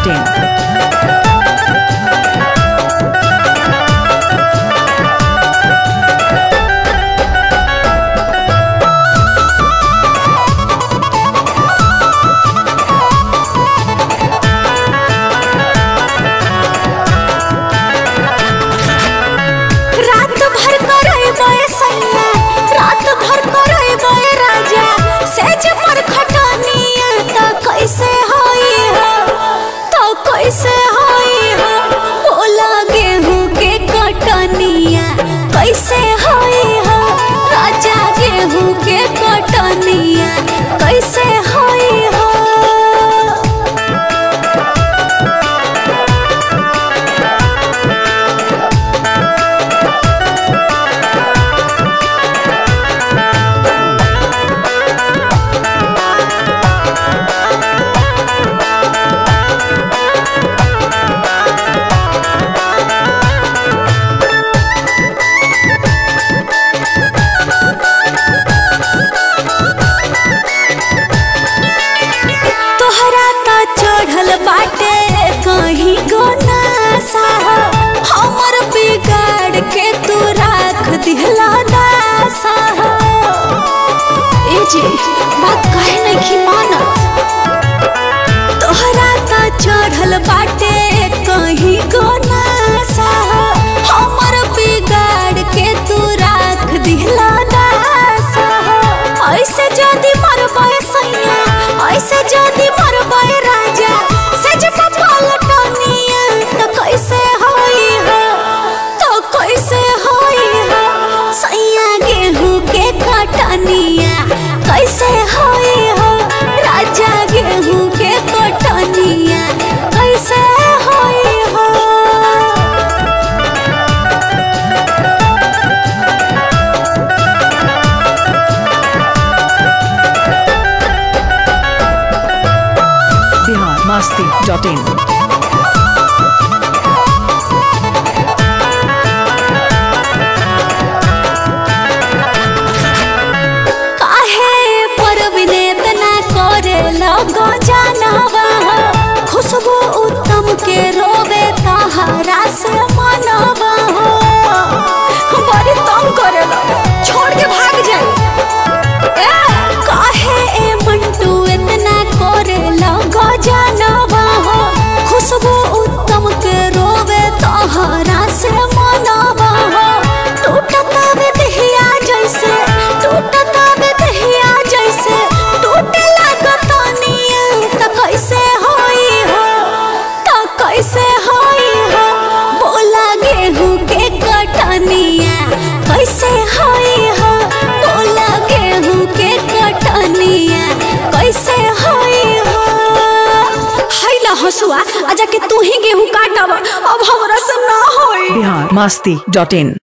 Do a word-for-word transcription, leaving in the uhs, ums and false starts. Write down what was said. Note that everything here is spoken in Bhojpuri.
Dot in. कैसे होई हो राजा गेहूं के कटनिया कैसे होई हो। बाटे कहीं को नासा हमर बिगाड़ के तू राख दिहला दासा। ए जी बात कहे नहीं की मानत तोहरा ता चढ़ल बाटे कहीं को नासा हमर बिगाड़ के तू राख दिहला दासा। ऐसे जदी मरबे सैया ऐसे जदी मरबे राजा कैसे होई हो तो कैसे होई हो सैया गेहूं के कटनिया कैसे होई हो राजा गेहूं के कटनिया कैसे होई हो। बिहार मस्ती डॉट इन। खुशबू उत्तम के रोवे तहरा से मनवा हो बड़ी तंग करेला छोड़ के भाग जाए। ए काहे ए मंटू इतना करेला गजनवा हो खुशबू उत्तम के रोवे तहरा से मनवा हो। टूटता बेदहिया जैसे टूटता बेदहिया जैसे टूटे लागतनिया त कैसे कैसे होई हो बोला गेहूं के कटनिया कैसे होई हो बोला गेहूं के कटनिया कैसे होई हो। हैला हसुआ आजा के तू ही गेहूं काटब अब हमरा से ना होई। बिहार मस्ती डॉट इन।